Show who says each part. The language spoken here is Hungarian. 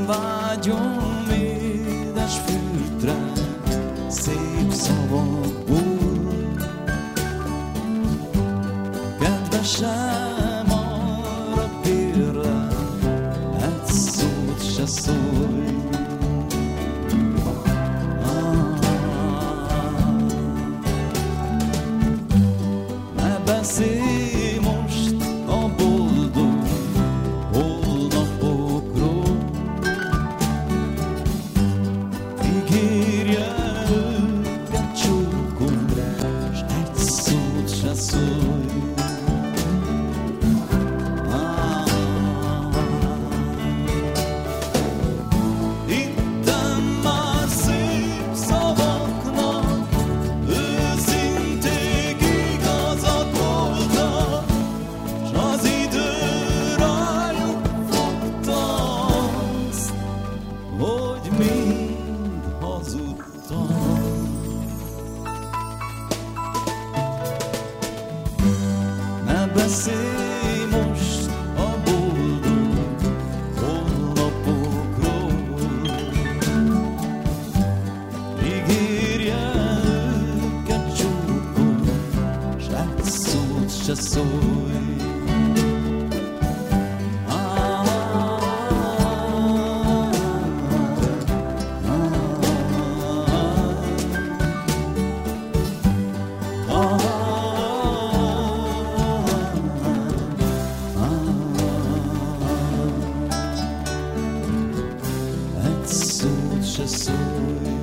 Speaker 1: vágyom édes fürdre, szép szavakból. Kedvesem, arra kérlek, egy szót se szólj. Ne beszélj most a boldog holnapokról, ígérje őket csókom, s egy szót se szólj. Hittem már szép szavaknak, őszinték igazak voltak, s az idő rájuk fogta azt, hogy mind hazudtam. Ne beszélj most a boldog holnapokról, ígérje őket csókom, s egy szót se szólj. Egy szót se szólj.